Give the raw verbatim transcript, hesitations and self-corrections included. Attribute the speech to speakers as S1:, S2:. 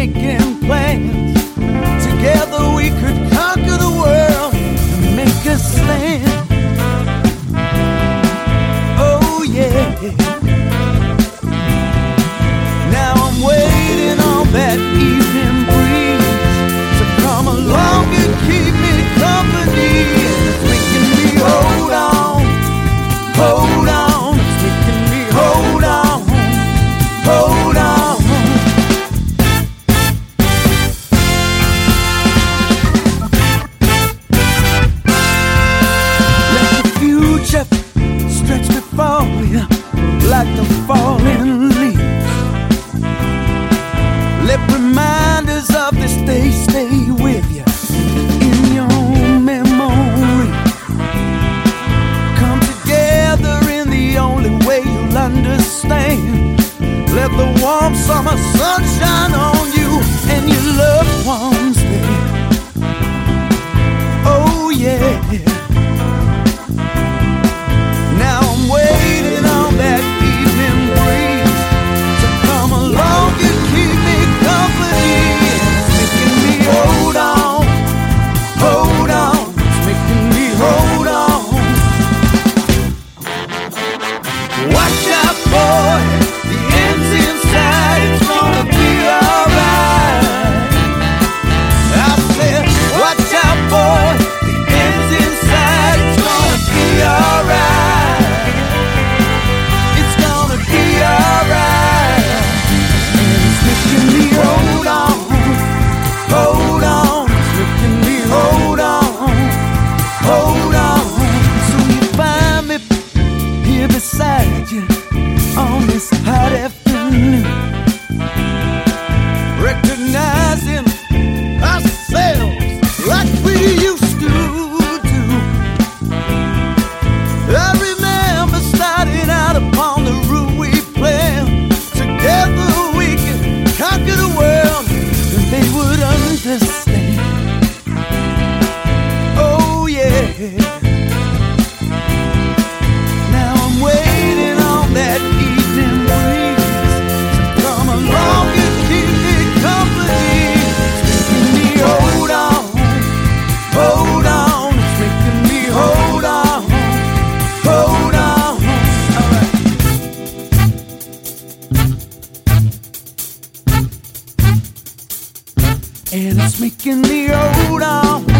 S1: making plans. Together we could conquer the world and make a stand. Oh yeah. Now I'm waiting on that evening breeze to come along and keep me company. It's making me hold on, hold on. It's making me hold on, hold on. Let the future stretch before you like the falling leaves. Let reminders of this day stay with you in your memory. Come together in the only way you'll understand. Let the warm summer sun shine on you and your loved ones there. Oh yeah. Now I'm waiting on that evening breeze to come along and keep me company. It's making me hold on, hold on. It's making me hold on. Watch out, boy, the end's inside. It's gonna be alright. I said, watch out, boy, the end's inside. It's gonna be alright. It's gonna be alright. And it's making me hold on, hold on. It's making me hold on, hold on. So you find me here beside you on this hot afternoon, recognizing ourselves like we used to do. I remember starting out upon the route we planned. Together we could conquer the world and they would understand. Oh yeah. Now I'm waiting on that evening breeze to come along and keep me company. It's making me hold on, hold on. It's making me hold on, hold on. All right. And it's making me hold on.